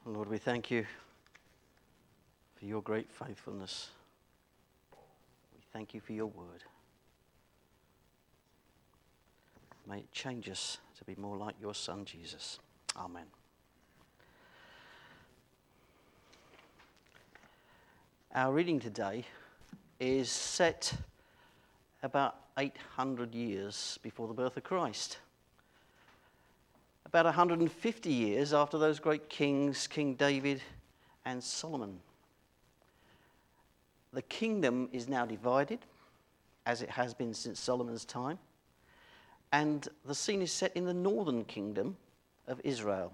Lord, we thank you for your great faithfulness. We thank you for your word. May it change us to be more like your Son, Jesus. Amen. Our reading today is set about 800 years before the birth of Christ. About 150 years after those great kings, King David and Solomon. The kingdom is now divided, as it has been since Solomon's time, and the scene is set in the northern kingdom of Israel.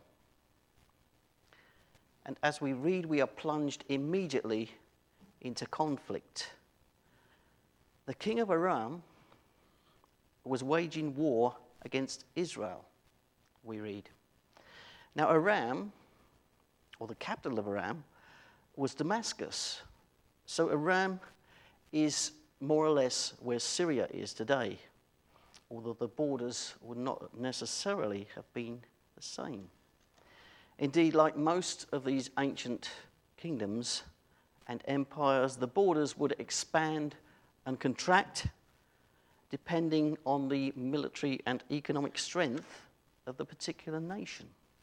And as we read, we are plunged immediately into conflict. The king of Aram was waging war against Israel, we read. Now Aram, or the capital of Aram, was Damascus. So Aram is more or less where Syria is today, although the borders would not necessarily have been the same. Indeed, like most of these ancient kingdoms and empires, the borders would expand and contract depending on the military and economic strength of the particular nation.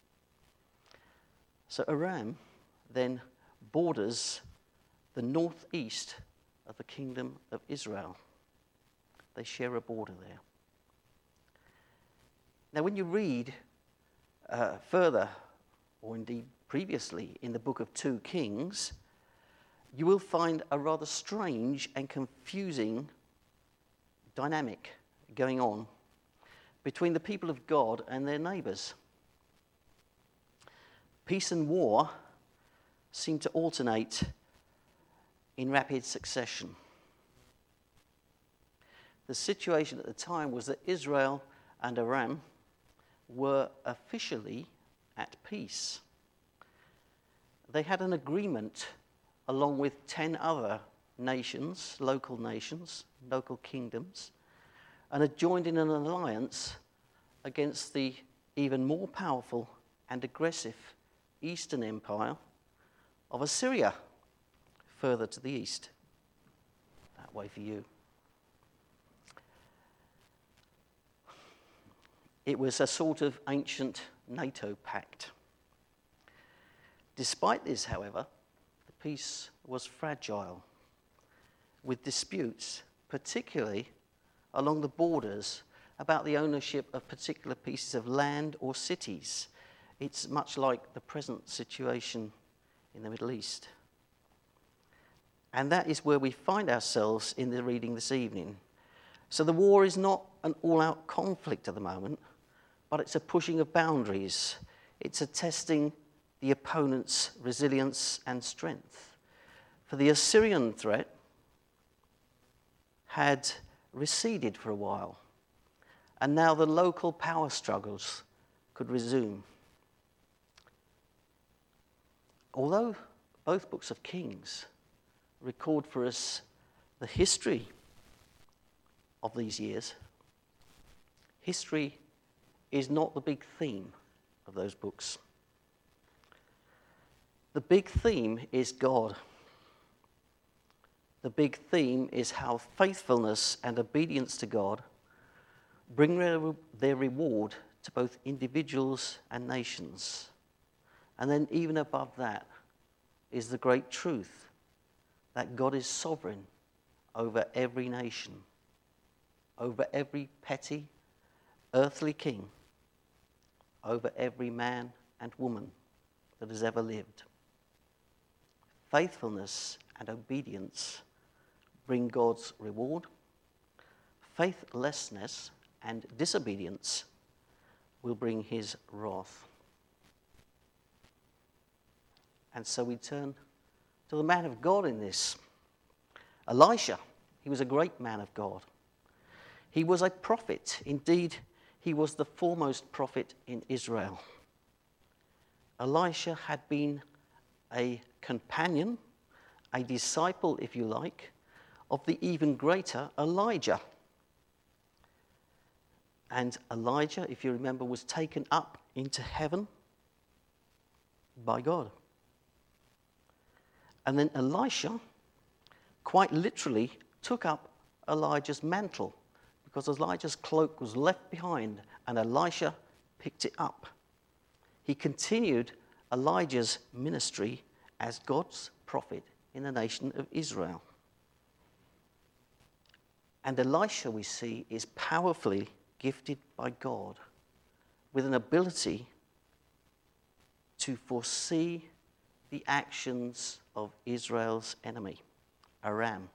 So Aram then borders the northeast of the kingdom of Israel. They share a border there. Now when you read further, or indeed previously, in the book of 2 Kings, you will find a rather strange and confusing dynamic going on between the people of God and their neighbours. Peace and war seem to alternate in rapid succession. The situation at the time was that Israel and Aram were officially at peace. They had an agreement along with 10 other nations, local kingdoms, and had joined in an alliance against the even more powerful and aggressive Eastern Empire of Assyria, further to the east. That way for you. It was a sort of ancient NATO pact. Despite this, however, the peace was fragile, with disputes, particularly along the borders, about the ownership of particular pieces of land or cities. It's much like the present situation in the Middle East. And that is where we find ourselves in the reading this evening. So the war is not an all-out conflict at the moment, but it's a pushing of boundaries. It's a testing the opponent's resilience and strength. For the Assyrian threat had receded for a while, and now the local power struggles could resume. Although both books of Kings record for us the history of these years, history is not the big theme of those books. The big theme is God. The big theme is how faithfulness and obedience to God bring their reward to both individuals and nations. And then even above that is the great truth that God is sovereign over every nation, over every petty, earthly king, over every man and woman that has ever lived. Faithfulness and obedience bring God's reward. Faithlessness and disobedience will bring his wrath. And so we turn to the man of God in this. Elisha, he was a great man of God. He was a prophet. Indeed, he was the foremost prophet in Israel. Elisha had been a companion, a disciple, if you like, of the even greater Elijah. And Elijah, if you remember, was taken up into heaven by God. And then Elisha quite literally took up Elijah's mantle, because Elijah's cloak was left behind and Elisha picked it up. He continued Elijah's ministry as God's prophet in the nation of Israel. And Elisha, we see, is powerfully gifted by God with an ability to foresee the actions of Israel's enemy, Aram.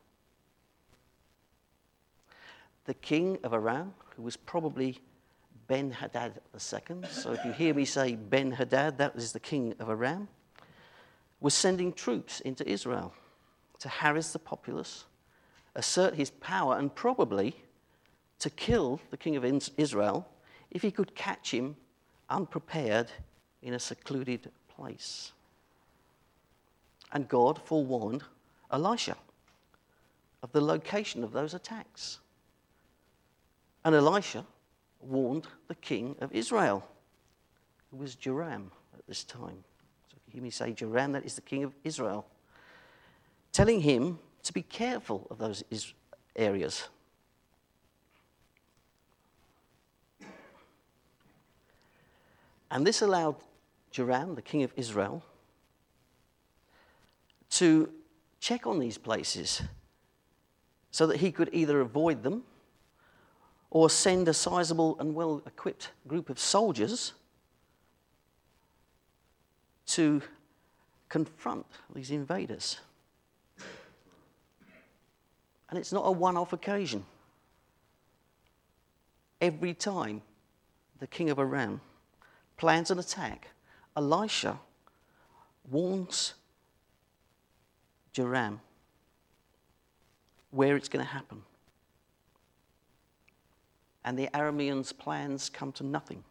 The king of Aram, who was probably Ben-Hadad II, so if you hear me say Ben-Hadad, that is the king of Aram, was sending troops into Israel to harass the populace, assert his power, and probably to kill the king of Israel if he could catch him unprepared in a secluded place. And God forewarned Elisha of the location of those attacks. And Elisha warned the king of Israel, who was Joram at this time. So if you hear me say Joram, that is the king of Israel, telling him to be careful of those areas. And this allowed Joram, the king of Israel, to check on these places so that he could either avoid them or send a sizable and well-equipped group of soldiers to confront these invaders. And it's not a one-off occasion. Every time the king of Aram plans an attack, Elisha warns Joram where it's going to happen. And the Arameans' plans come to nothing.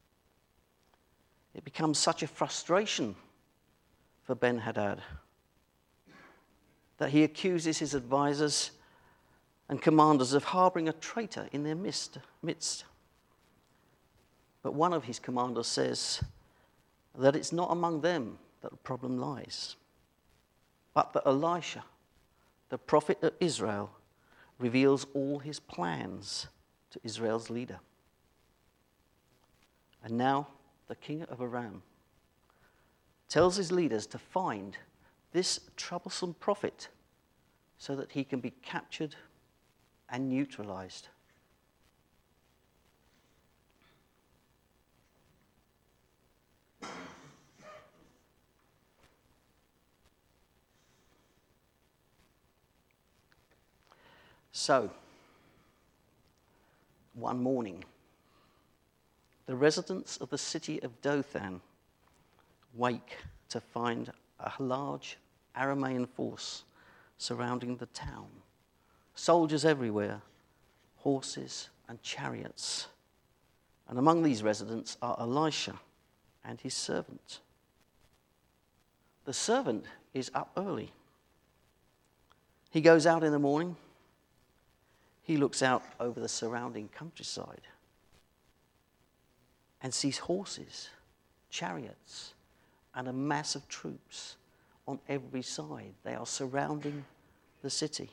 It becomes such a frustration for Ben-Hadad that he accuses his advisors and commanders of harboring a traitor in their midst. But one of his commanders says that it's not among them that the problem lies, but that Elisha, the prophet of Israel, reveals all his plans to Israel's leader. And now the king of Aram tells his leaders to find this troublesome prophet so that he can be captured and neutralized. So, one morning, the residents of the city of Dothan wake to find a large Aramean force surrounding the town. Soldiers everywhere, horses and chariots. And among these residents are Elisha and his servant. The servant is up early. He goes out in the morning. He looks out over the surrounding countryside and sees horses, chariots, and a mass of troops on every side. They are surrounding the city.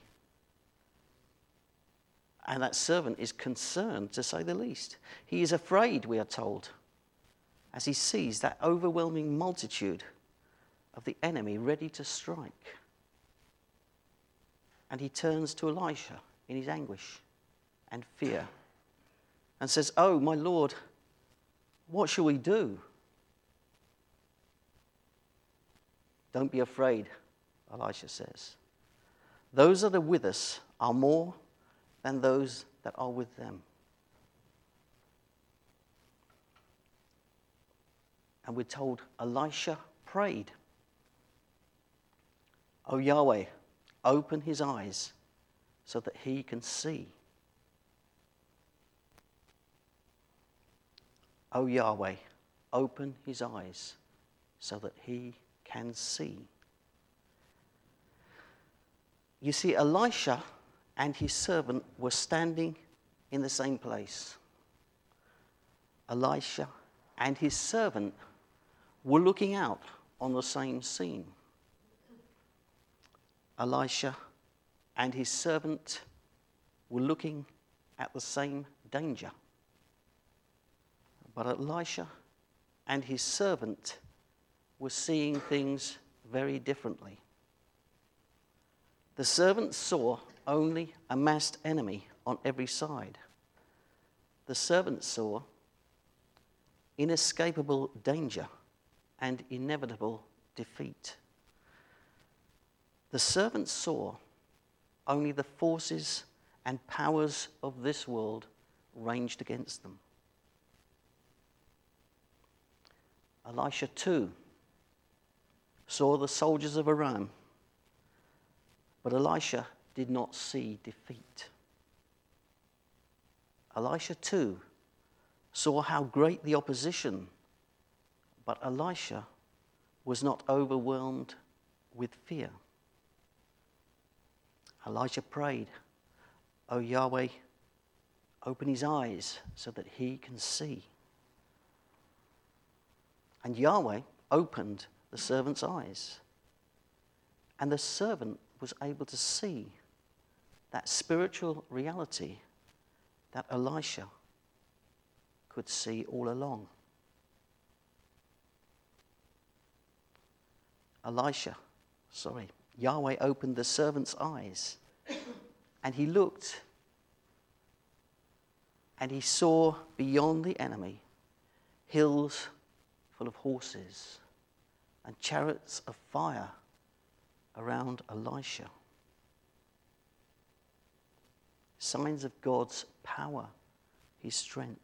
And that servant is concerned, to say the least. He is afraid, we are told, as he sees that overwhelming multitude of the enemy ready to strike. And he turns to Elisha in his anguish and fear and says, "Oh, my Lord, what shall we do?" "Don't be afraid," Elisha says. "Those that are with us are more than those that are with them." And we're told Elisha prayed, "O Yahweh, open his eyes so that he can see." O Yahweh, open his eyes so that he can see. You see, Elisha and his servant were standing in the same place. Elisha and his servant were looking out on the same scene. Elisha and his servant were looking at the same danger. But Elisha and his servant were seeing things very differently. The servant saw only a massed enemy on every side. The servant saw inescapable danger and inevitable defeat. The servant saw only the forces and powers of this world ranged against them. Elisha too saw the soldiers of Aram, but Elisha did not see defeat. Elisha too saw how great the opposition, but Elisha was not overwhelmed with fear. Elisha prayed, "O Yahweh, open his eyes so that he can see." And Yahweh opened the servant's eyes, and the servant was able to see that spiritual reality that Elisha could see all along. Yahweh opened the servant's eyes, and he looked, and he saw beyond the enemy hills full of horses and chariots of fire around Elisha. Signs of God's power, his strength.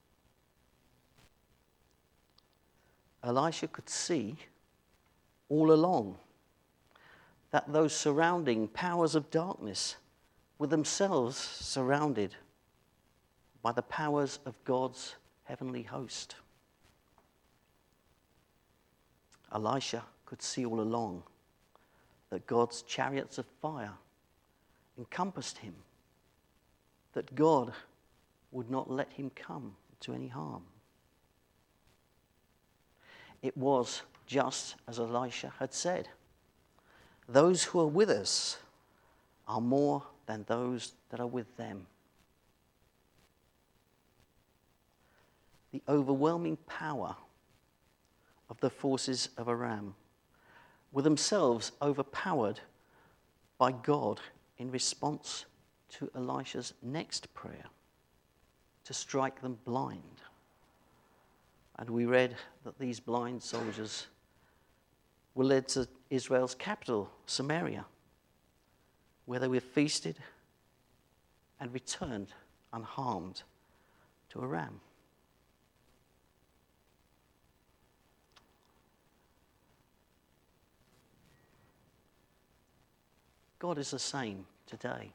Elisha could see all along that those surrounding powers of darkness were themselves surrounded by the powers of God's heavenly host. Elisha could see all along that God's chariots of fire encompassed him, that God would not let him come to any harm. It was just as Elisha had said. Those who are with us are more than those that are with them. The overwhelming power of the forces of Aram were themselves overpowered by God in response to Elisha's next prayer, to strike them blind. And we read that these blind soldiers were led to Israel's capital, Samaria, where they were feasted and returned unharmed to Aram. God is the same today.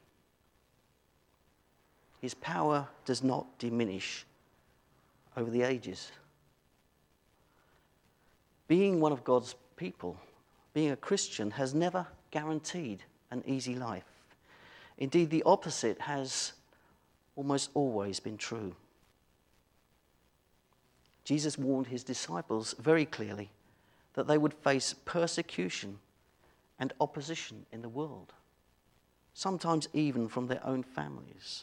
His power does not diminish over the ages. Being one of God's people, being a Christian, has never guaranteed an easy life. Indeed, the opposite has almost always been true. Jesus warned his disciples very clearly that they would face persecution and opposition in the world, sometimes even from their own families.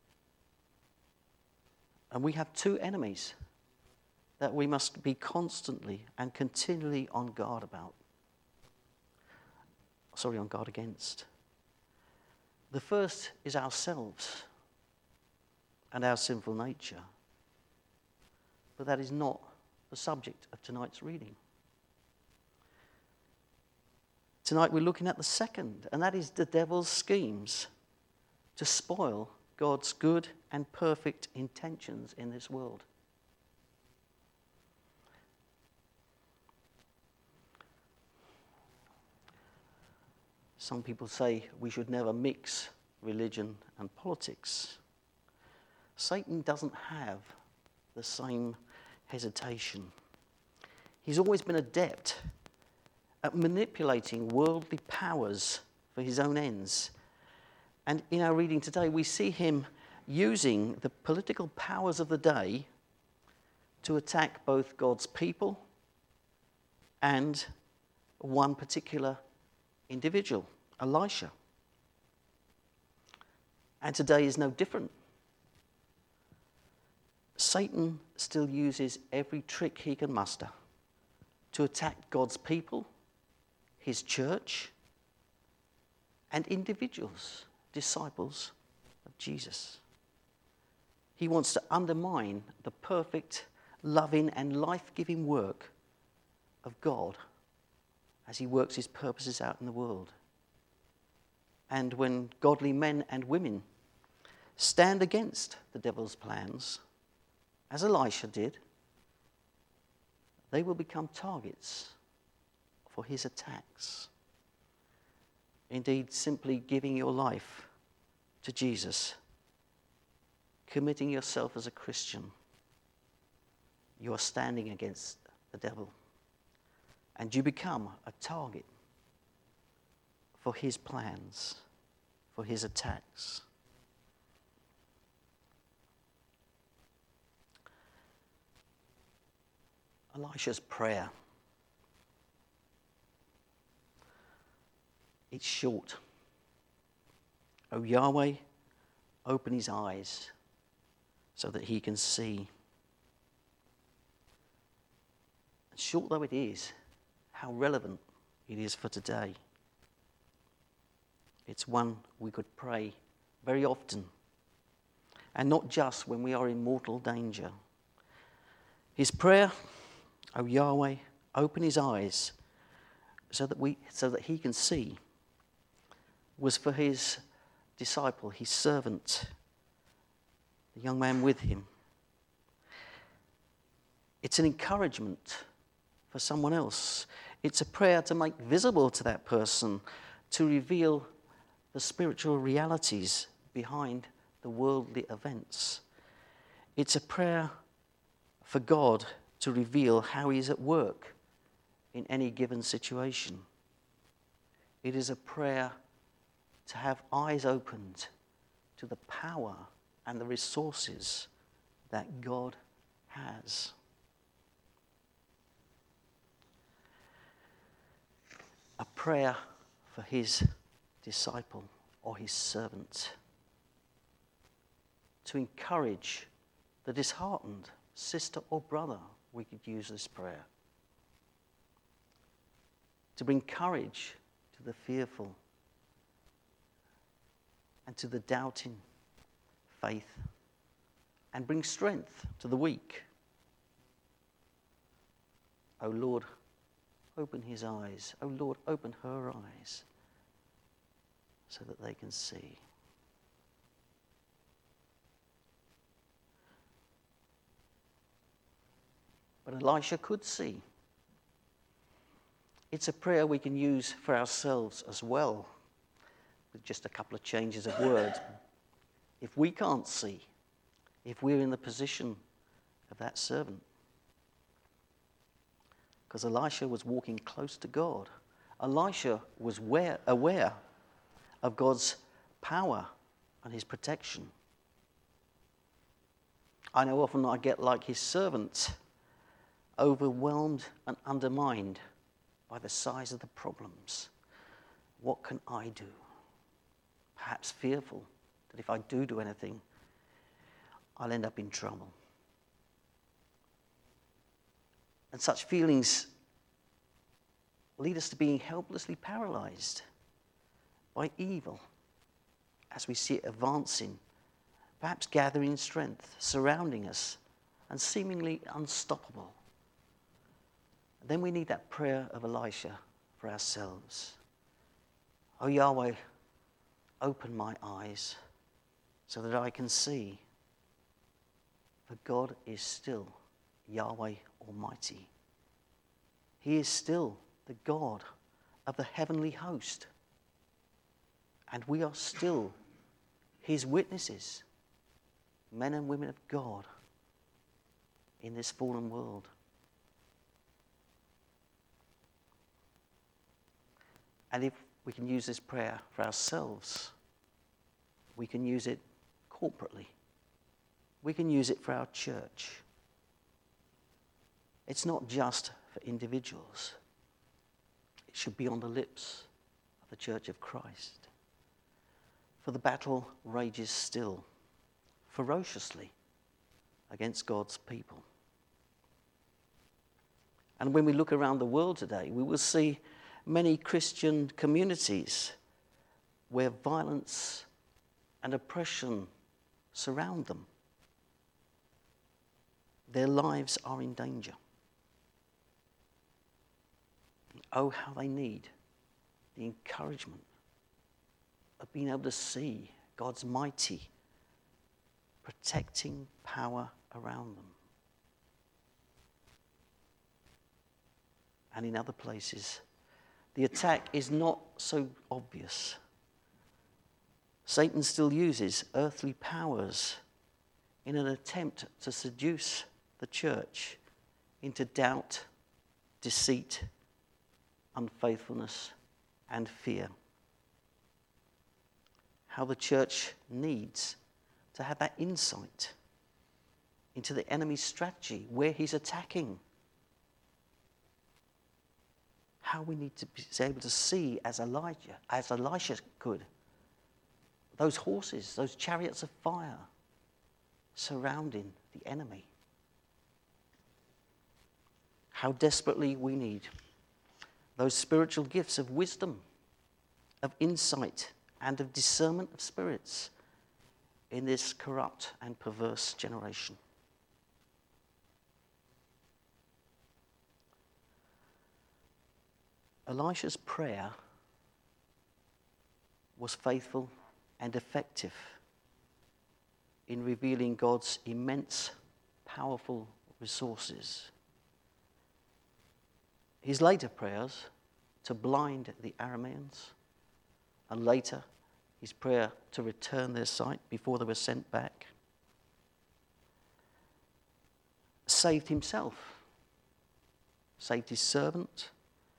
And we have two enemies that we must be constantly and continually on guard against. The first is ourselves and our sinful nature. But that is not the subject of tonight's reading. Tonight we're looking at the second, and that is the devil's schemes to spoil God's good and perfect intentions in this world. Some people say we should never mix religion and politics. Satan doesn't have the same hesitation. He's always been adept at manipulating worldly powers for his own ends. And in our reading today, we see him using the political powers of the day to attack both God's people and one particular individual, Elisha. And today is no different. Satan still uses every trick he can muster to attack God's people, his church, and individuals, disciples of Jesus. He wants to undermine the perfect, loving, and life-giving work of God as he works his purposes out in the world. And when godly men and women stand against the devil's plans, as Elisha did, they will become targets for his attacks. Indeed, simply giving your life to Jesus, committing yourself as a Christian, you are standing against the devil. And you become a target for his plans, for his attacks. Elisha's prayer. It's short. O Yahweh, open his eyes so that he can see. And short though it is, how relevant it is for today. It's one we could pray very often, and not just when we are in mortal danger. His prayer, O Yahweh, open his eyes so that he can see, was for his disciple, his servant, the young man with him. It's an encouragement for someone else. It's a prayer to make visible to that person, to reveal the spiritual realities behind the worldly events. It's a prayer for God to reveal how he is at work in any given situation. It is a prayer to have eyes opened to the power and the resources that God has. A prayer for his disciple or his servant, to encourage the disheartened sister or brother. We could use this prayer to bring courage to the fearful and to the doubting faith, and bring strength to the weak. O Lord, open his eyes. O Lord, open her eyes so that they can see. But Elisha could see. It's a prayer we can use for ourselves as well, with just a couple of changes of words. If we can't see, if we're in the position of that servant. Because Elisha was walking close to God. Elisha was aware of God's power and his protection. I know often I get like his servant, overwhelmed and undermined by the size of the problems. What can I do? Perhaps fearful that if I do anything, I'll end up in trouble. And such feelings lead us to being helplessly paralyzed by evil as we see it advancing, perhaps gathering strength, surrounding us, and seemingly unstoppable. Then we need that prayer of Elisha for ourselves. O Yahweh, open my eyes so that I can see. For God is still Yahweh Almighty. He is still the God of the heavenly host. And we are still his witnesses, men and women of God in this fallen world. And if we can use this prayer for ourselves, we can use it corporately. We can use it for our church. It's not just for individuals. It should be on the lips of the Church of Christ. For the battle rages still, ferociously, against God's people. And when we look around the world today, we will see many Christian communities where violence and oppression surround them. Their lives are in danger. Oh, how they need the encouragement of being able to see God's mighty, protecting power around them. And in other places, the attack is not so obvious. Satan still uses earthly powers in an attempt to seduce the church into doubt, deceit, unfaithfulness, and fear. How the church needs to have that insight into the enemy's strategy, where he's attacking. How we need to be able to see, as Elisha could, those horses, those chariots of fire surrounding the enemy. How desperately we need those spiritual gifts of wisdom, of insight, and of discernment of spirits in this corrupt and perverse generation. Elisha's prayer was faithful and effective in revealing God's immense, powerful resources. His later prayers to blind the Arameans, and later his prayer to return their sight before they were sent back, saved himself, saved his servant.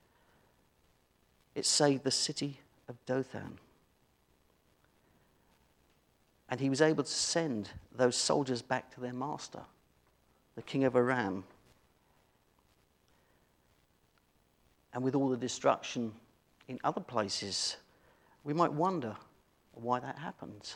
It saved the city of Dothan. And he was able to send those soldiers back to their master, the king of Aram. And with all the destruction in other places, we might wonder why that happened.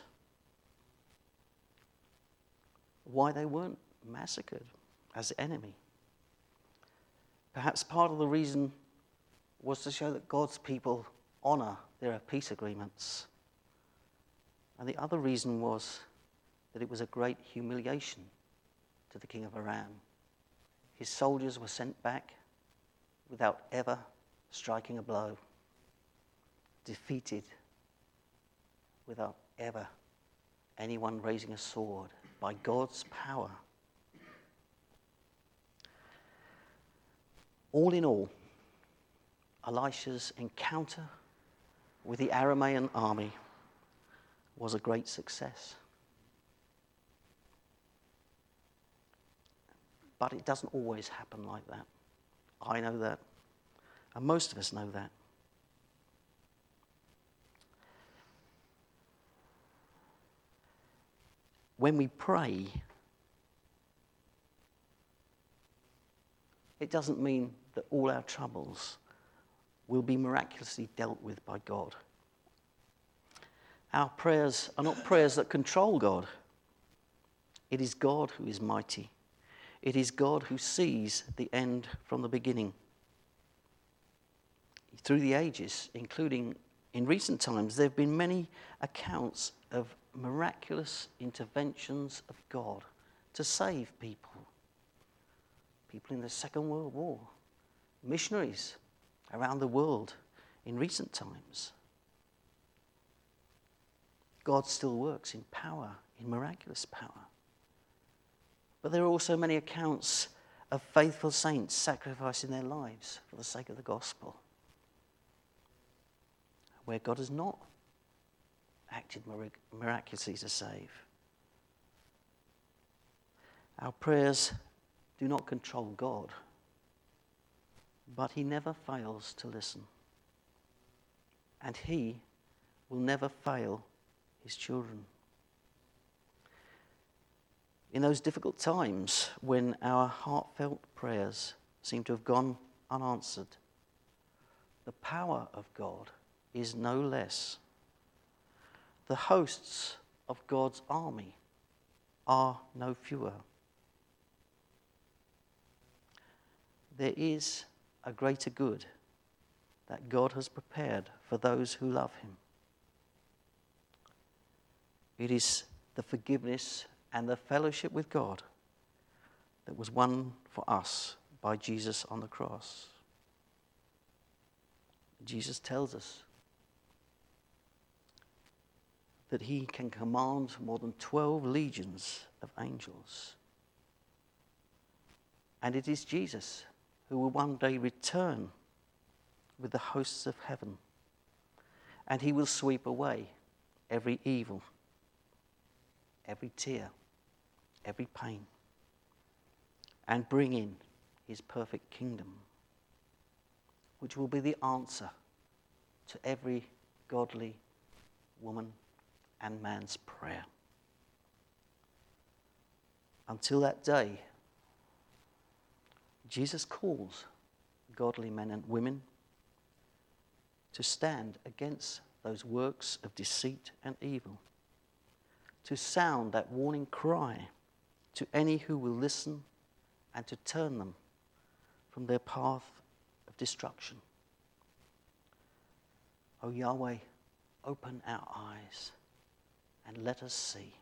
Why they weren't massacred as the enemy. Perhaps part of the reason was to show that God's people honor their peace agreements. And the other reason was that it was a great humiliation to the king of Aram. His soldiers were sent back without ever striking a blow, defeated without ever anyone raising a sword, by God's power. All in all, Elisha's encounter with the Aramean army was a great success. But it doesn't always happen like that. I know that, and most of us know that. When we pray, it doesn't mean that all our troubles will be miraculously dealt with by God. Our prayers are not prayers that control God. It is God who is mighty. It is God who sees the end from the beginning. Through the ages, including in recent times, there have been many accounts of miraculous interventions of God to save people. People in the Second World War, missionaries around the world in recent times. God still works in power, in miraculous power. But there are also many accounts of faithful saints sacrificing their lives for the sake of the gospel, where God has not acted miraculously to save. Our prayers do not control God, but he never fails to listen. And he will never fail his children. In those difficult times when our heartfelt prayers seem to have gone unanswered, the power of God is no less. The hosts of God's army are no fewer. There is a greater good that God has prepared for those who love him. It is the forgiveness and the fellowship with God that was won for us by Jesus on the cross. Jesus tells us that he can command more than 12 legions of angels. And it is Jesus who will one day return with the hosts of heaven, and he will sweep away every evil, every tear, every pain, and bring in his perfect kingdom, which will be the answer to every godly woman and man's prayer. Until that day, Jesus calls godly men and women to stand against those works of deceit and evil, to sound that warning cry to any who will listen and to turn them from their path of destruction. O Yahweh, open our eyes and let us see.